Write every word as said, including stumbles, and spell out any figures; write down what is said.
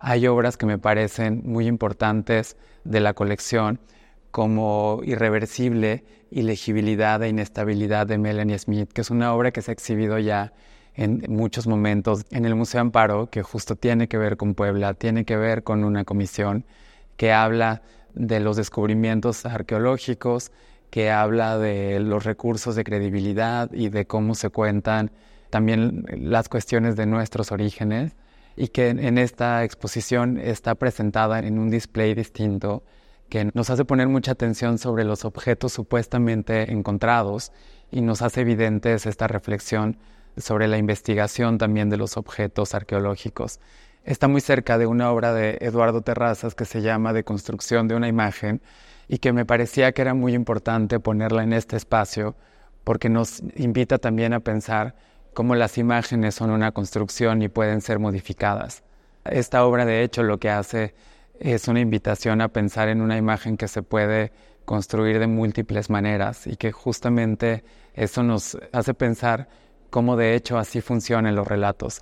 Hay obras que me parecen muy importantes de la colección, como Irreversible, Ilegibilidad e Inestabilidad de Melanie Smith, que es una obra que se ha exhibido ya en muchos momentos en el Museo Amparo, que justo tiene que ver con Puebla, tiene que ver con una comisión que habla de los descubrimientos arqueológicos, que habla de los recursos de credibilidad y de cómo se cuentan también las cuestiones de nuestros orígenes, y que en esta exposición está presentada en un display distinto que nos hace poner mucha atención sobre los objetos supuestamente encontrados y nos hace evidentes esta reflexión sobre la investigación también de los objetos arqueológicos. Está muy cerca de una obra de Eduardo Terrazas que se llama Deconstrucción de una imagen, y que me parecía que era muy importante ponerla en este espacio porque nos invita también a pensar cómo las imágenes son una construcción y pueden ser modificadas. Esta obra, de hecho, lo que hace es una invitación a pensar en una imagen que se puede construir de múltiples maneras, y que justamente eso nos hace pensar cómo de hecho así funcionan los relatos.